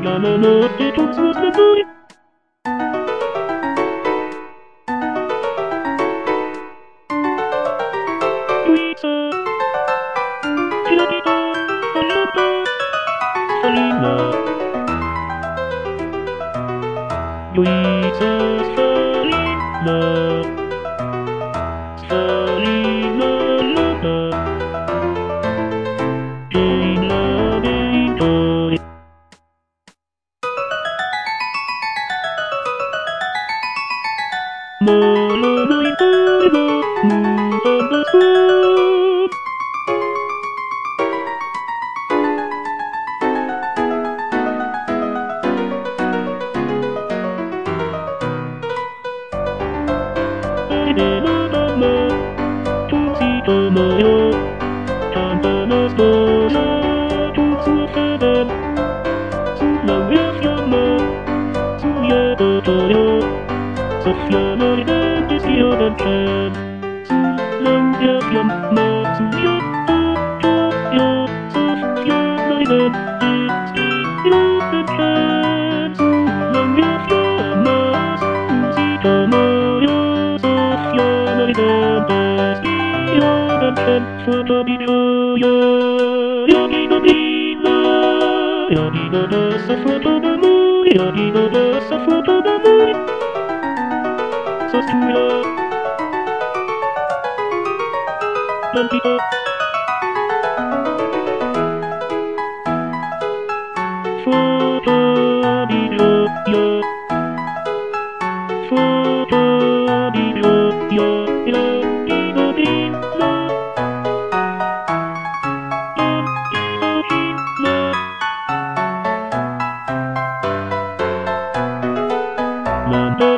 山の手とつながりルイサキラキラあなたサリナルイササリナサリナララエイラベイトイモロノイトイモムーバスでまだまとちともよただなそうじゃとつせべつなうやすやまつやことよそやまりでんですよだけつなんややまつやとちょよそやまりでんですよだけつなんややまつちともよ外見よヤギのみんなヤギのバス外の森ヤギのバス外の森さすがなんびと外見よよ外見よよヤギのみんななんだよ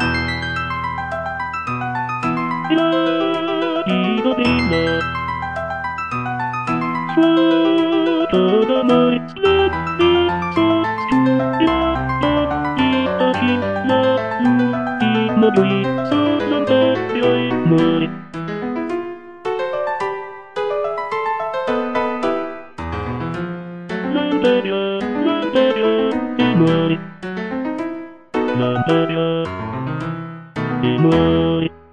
ヤギのみんな外の森つなぎそつやヤギのみんな今よりそうなんだよい森なんだよい森なんだよい森